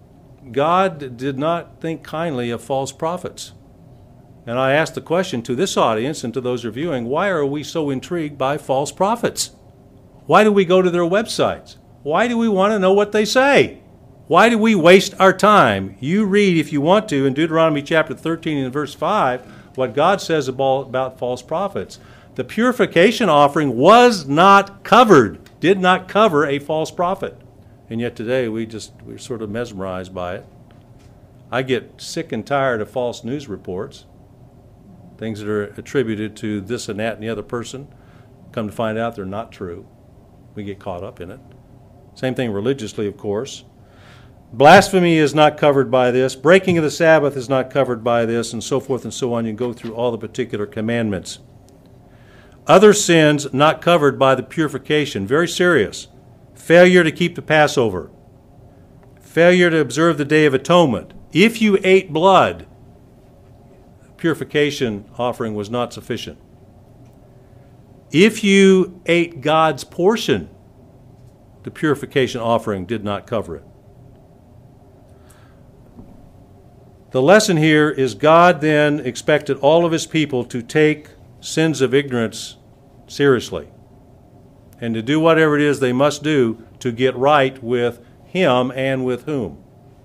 God did not think kindly of false prophets. And I ask the question to this audience and to those reviewing, why are we so intrigued by false prophets? Why do we go to their websites? Why do we want to know what they say? Why do we waste our time? You read, if you want to, in Deuteronomy chapter thirteen and verse five, what God says about, about false prophets. The purification offering was not covered, did not cover a false prophet. And yet today we just, we're sort of mesmerized by it. I get sick and tired of false news reports. Things that are attributed to this and that and the other person, come to find out they're not true. We get caught up in it. Same thing religiously, of course. Blasphemy is not covered by this. Breaking of the Sabbath is not covered by this, and so forth and so on. You can go through all the particular commandments. Other sins not covered by the purification, very serious. Failure to keep the Passover. Failure to observe the Day of Atonement. If you ate blood, purification offering was not sufficient. If you ate God's portion, the purification offering did not cover it. The lesson here is God then expected all of his people to take sins of ignorance seriously and to do whatever it is they must do to get right with him and with whom?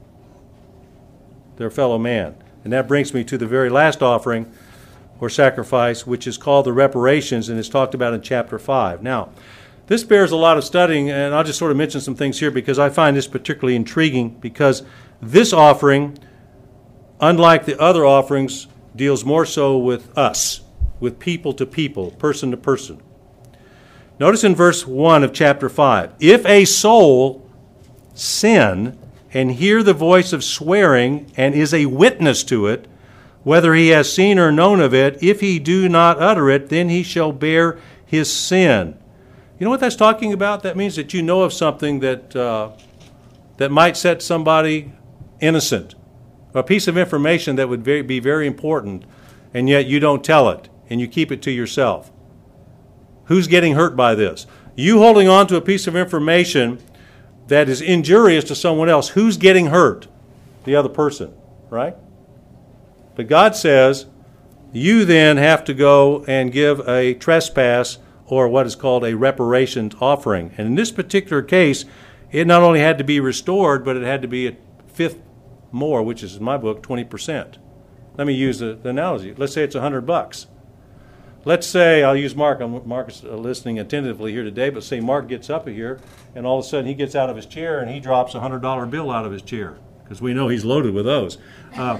Their fellow man. And that brings me to the very last offering or sacrifice, which is called the reparations, and is talked about in chapter five. Now, this bears a lot of studying, and I'll just sort of mention some things here because I find this particularly intriguing, because this offering, unlike the other offerings, deals more so with us, with people to people, person to person. Notice in verse one of chapter five, if a soul sin and hear the voice of swearing and is a witness to it, whether he has seen or known of it, if he do not utter it, then he shall bear his sin. You know what that's talking about? That means that you know of something that uh, that might set somebody innocent, a piece of information that would very, be very important, and yet you don't tell it, and you keep it to yourself. Who's getting hurt by this? You holding on to a piece of information that is injurious to someone else. Who's getting hurt? The other person, right? But God says, you then have to go and give a trespass or what is called a reparations offering. And in this particular case, it not only had to be restored, but it had to be a fifth more, which is in my book, twenty percent. Let me use the, the analogy. Let's say it's a hundred bucks. Let's say, I'll use Mark. Mark is listening attentively here today, but say Mark gets up here, and all of a sudden he gets out of his chair and he drops a hundred dollar bill out of his chair, because we know he's loaded with those. Uh,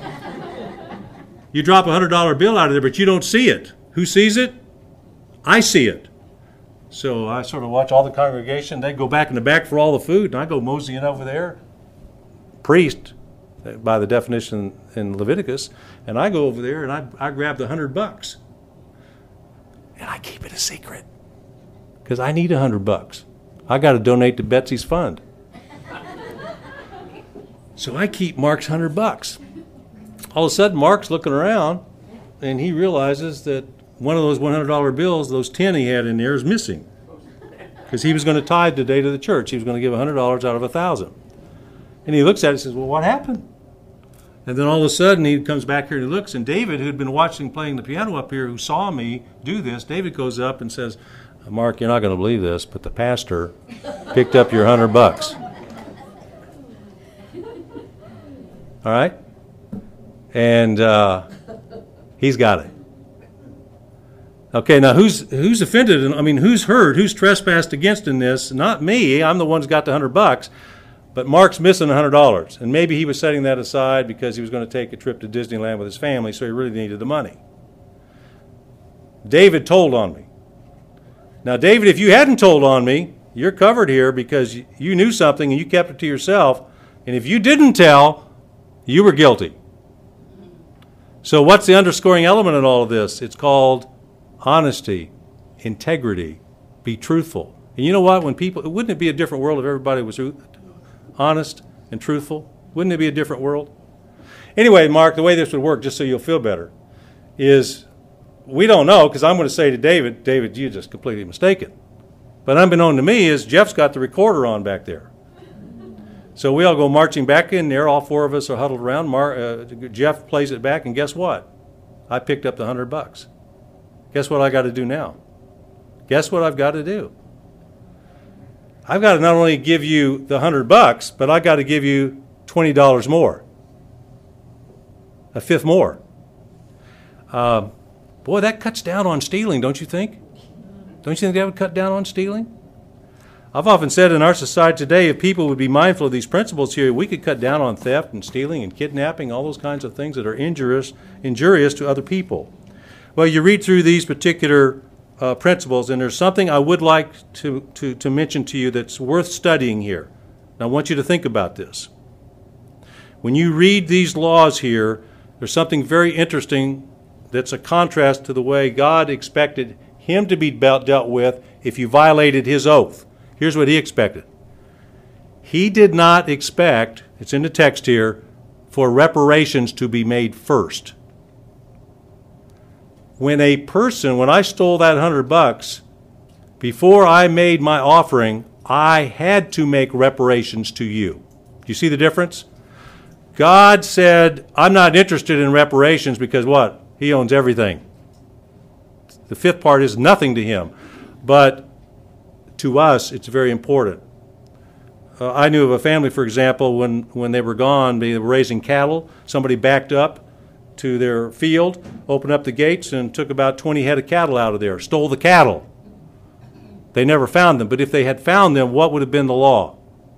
you drop a hundred dollar bill out of there, but you don't see it. Who sees it? I see it. So I sort of watch all the congregation. They go back in the back for all the food, and I go moseying over there. Priest, by the definition in Leviticus, and I go over there and I, I grab the hundred bucks. And I keep it a secret because I need a hundred bucks. I got to donate to Betsy's fund. So I keep Mark's hundred bucks. All of a sudden, Mark's looking around, and he realizes that one of those one hundred dollar bills, those ten he had in there, is missing because he was going to tithe today to the church. He was going to give one hundred dollars out of one thousand dollars. And he looks at it and says, well, what happened? And then all of a sudden he comes back here and he looks, and David, who had been watching playing the piano up here, who saw me do this, David goes up and says, Mark, you're not going to believe this, but the pastor picked up your hundred bucks. All right? And uh, he's got it. Okay, now who's who's offended? And I mean, who's hurt? Who's trespassed against in this? Not me. I'm the one who's got the hundred bucks. But Mark's missing a hundred dollars, and maybe he was setting that aside because he was going to take a trip to Disneyland with his family, so he really needed the money. David told on me. Now, David, if you hadn't told on me, you're covered here because you knew something and you kept it to yourself. And if you didn't tell, you were guilty. So what's the underscoring element in all of this? It's called honesty, integrity, be truthful. And you know what? When people, wouldn't it be a different world if everybody was honest and truthful? Wouldn't it be a different world? Anyway, Mark, the way this would work, just so you'll feel better, is we don't know, because I'm going to say to David, David, you're just completely mistaken. But unbeknown to me is Jeff's got the recorder on back there. So we all go marching back in there. All four of us are huddled around. Mar- uh, Jeff plays it back, and guess what? I picked up the hundred bucks. Guess what I got to do now? Guess what I've got to do? I've got to not only give you the hundred bucks, but I got to give you twenty dollars more, a fifth more. Um, boy, that cuts down on stealing, don't you think? Don't you think that would cut down on stealing? I've often said in our society today, if people would be mindful of these principles here, we could cut down on theft and stealing and kidnapping, all those kinds of things that are injurious, injurious to other people. Well, you read through these particular uh, principles, and there's something I would like to, to, to mention to you that's worth studying here. And I want you to think about this. When you read these laws here, there's something very interesting that's a contrast to the way God expected him to be dealt with if you violated his oath. Here's what he expected. He did not expect, it's in the text here, for reparations to be made first. When a person, when I stole that hundred bucks, before I made my offering, I had to make reparations to you. Do you see the difference? God said, I'm not interested in reparations because what? He owns everything. The fifth part is nothing to him. But to us, it's very important. Uh, I knew of a family, for example, when, when they were gone, they were raising cattle. Somebody backed up to their field, opened up the gates, and took about twenty head of cattle out of there, stole the cattle. They never found them. But if they had found them, what would have been the law?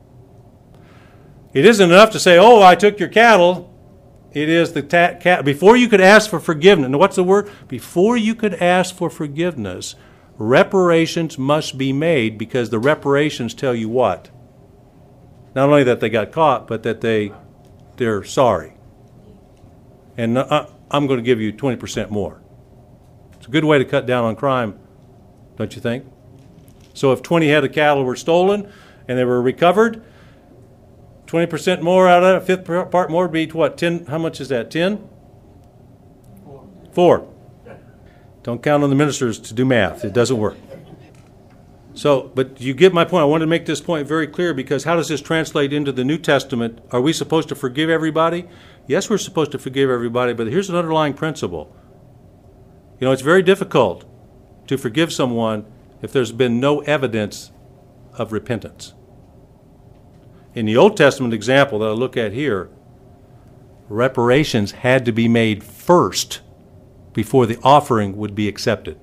It isn't enough to say, oh, I took your cattle. It is the ta- cat. Before you could ask for forgiveness. Now, what's the word? Before you could ask for forgiveness, reparations must be made, because the reparations tell you what? Not only that they got caught, but that they, they're sorry. And uh, I'm going to give you twenty percent more. It's a good way to cut down on crime, don't you think? So if twenty head of cattle were stolen and they were recovered, twenty percent more out of it, a fifth part more would be what? ten? How much is that? ten? Four. Four. Don't count on the ministers to do math. It doesn't work. So, but you get my point. I wanted to make this point very clear, because how does this translate into the New Testament? Are we supposed to forgive everybody? Yes, we're supposed to forgive everybody, but here's an underlying principle. You know, it's very difficult to forgive someone if there's been no evidence of repentance. In the Old Testament example that I look at here, reparations had to be made first before the offering would be accepted.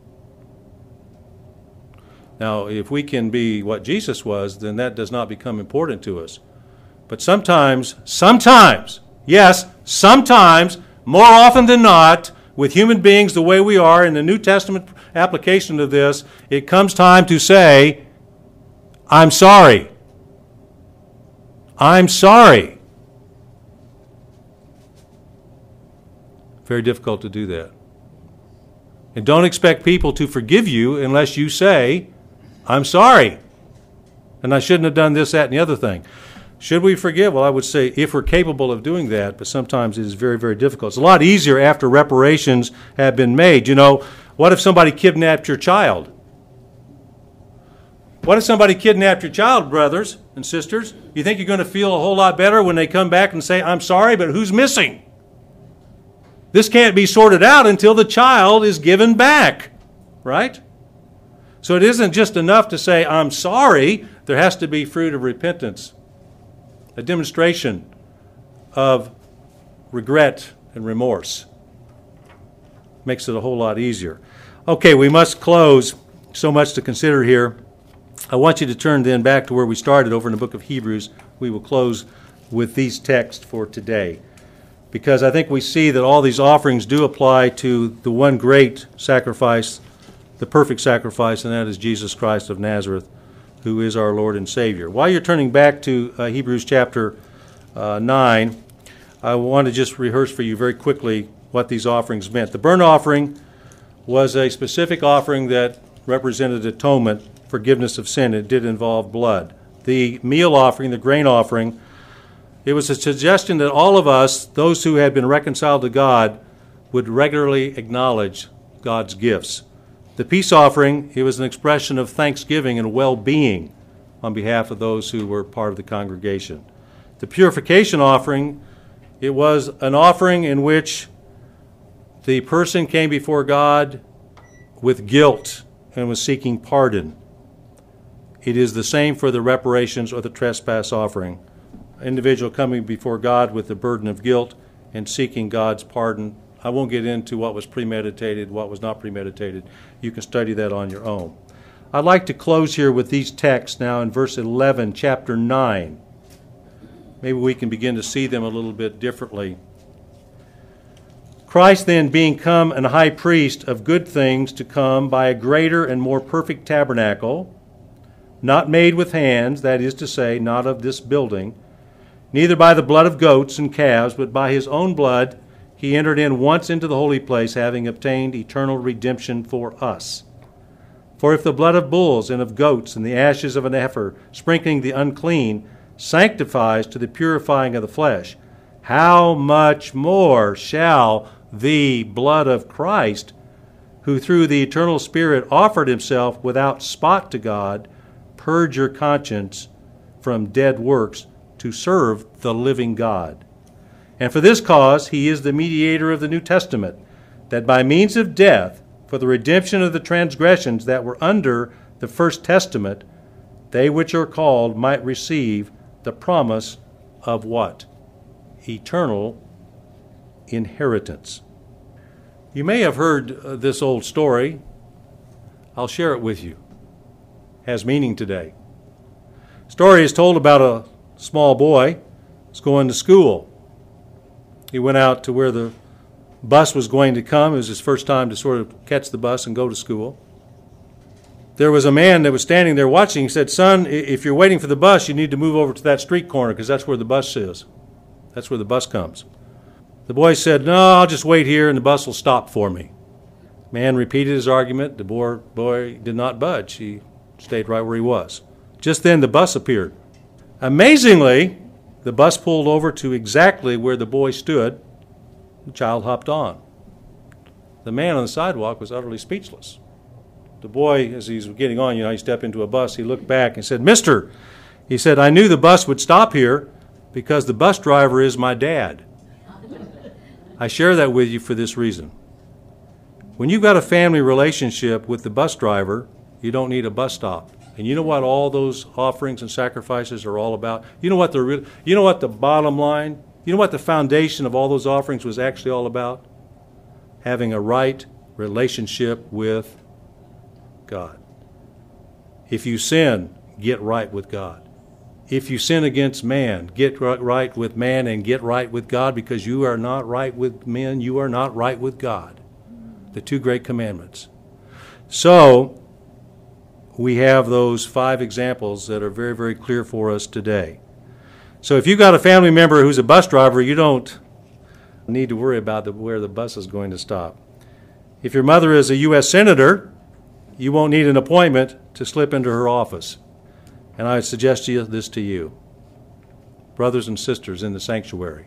Now, if we can be what Jesus was, then that does not become important to us. But sometimes, sometimes, yes, sometimes, more often than not, with human beings the way we are, in the New Testament application of this, it comes time to say, I'm sorry. I'm sorry. Very difficult to do that. And don't expect people to forgive you unless you say, I'm sorry, and I shouldn't have done this, that, and the other thing. Should we forgive? Well, I would say if we're capable of doing that, but sometimes it is very, very difficult. It's a lot easier after reparations have been made. You know, what if somebody kidnapped your child? What if somebody kidnapped your child, brothers and sisters? You think you're going to feel a whole lot better when they come back and say, I'm sorry, but who's missing? This can't be sorted out until the child is given back, right? So it isn't just enough to say, I'm sorry. There has to be fruit of repentance, a demonstration of regret and remorse. Makes it a whole lot easier. Okay, we must close. So much to consider here. I want you to turn then back to where we started over in the book of Hebrews. We will close with these texts for today, because I think we see that all these offerings do apply to the one great sacrifice, the perfect sacrifice, and that is Jesus Christ of Nazareth, who is our Lord and Savior. While you're turning back to uh, Hebrews chapter uh, nine, I want to just rehearse for you very quickly what these offerings meant. The burnt offering was a specific offering that represented atonement, forgiveness of sin. It did involve blood. The meal offering, the grain offering, it was a suggestion that all of us, those who had been reconciled to God, would regularly acknowledge God's gifts. The peace offering, it was an expression of thanksgiving and well-being on behalf of those who were part of the congregation. The purification offering, it was an offering in which the person came before God with guilt and was seeking pardon. It is the same for the reparations or the trespass offering. An individual coming before God with the burden of guilt and seeking God's pardon. I won't get into what was premeditated, what was not premeditated. You can study that on your own. I'd like to close here with these texts now in verse eleven, chapter nine. Maybe we can begin to see them a little bit differently. Christ then, being come an high priest of good things to come by a greater and more perfect tabernacle, not made with hands, that is to say, not of this building, neither by the blood of goats and calves, but by his own blood he entered in once into the holy place, having obtained eternal redemption for us. For if the blood of bulls and of goats and the ashes of an heifer, sprinkling the unclean, sanctifies to the purifying of the flesh, how much more shall the blood of Christ, who through the eternal Spirit offered himself without spot to God, purge your conscience from dead works to serve the living God. And for this cause he is the mediator of the New Testament, that by means of death, for the redemption of the transgressions that were under the first testament, they which are called might receive the promise of what? Eternal inheritance. You may have heard uh, this old story. I'll share it with you. It has meaning today. The story is told about a small boy who's going to school. He went out to where the bus was going to come. It was his first time to sort of catch the bus and go to school. There was a man that was standing there watching. He said, "Son, if you're waiting for the bus, you need to move over to that street corner because that's where the bus is. That's where the bus comes." The boy said, "No, I'll just wait here and the bus will stop for me." Man repeated his argument. The boy, boy did not budge. He stayed right where he was. Just then the bus appeared. Amazingly, the bus pulled over to exactly where the boy stood. The child hopped on. The man on the sidewalk was utterly speechless. The boy, as he's getting on, you know, he stepped into a bus, he looked back and said, "Mister," he said, "I knew the bus would stop here because the bus driver is my dad." I share that with you for this reason. When you've got a family relationship with the bus driver, you don't need a bus stop. And you know what all those offerings and sacrifices are all about? You know what the real, you know what the bottom line, you know what the foundation of all those offerings was actually all about? Having a right relationship with God. If you sin, get right with God. If you sin against man, get right with man and get right with God, because you are not right with men, you are not right with God. The two great commandments. So, we have those five examples that are very, very clear for us today. So if you've got a family member who's a bus driver, you don't need to worry about the, where the bus is going to stop. If your mother is a U S senator, you won't need an appointment to slip into her office. And I suggest this to you, brothers and sisters in the sanctuary,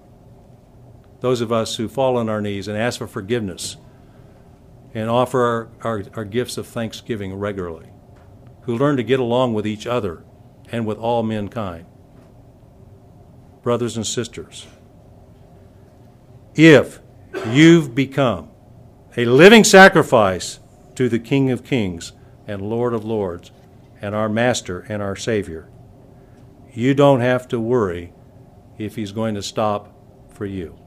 those of us who fall on our knees and ask for forgiveness and offer our, our, our gifts of thanksgiving regularly, who learn to get along with each other and with all mankind. Brothers and sisters, if you've become a living sacrifice to the King of Kings and Lord of Lords and our Master and our Savior, you don't have to worry if he's going to stop for you.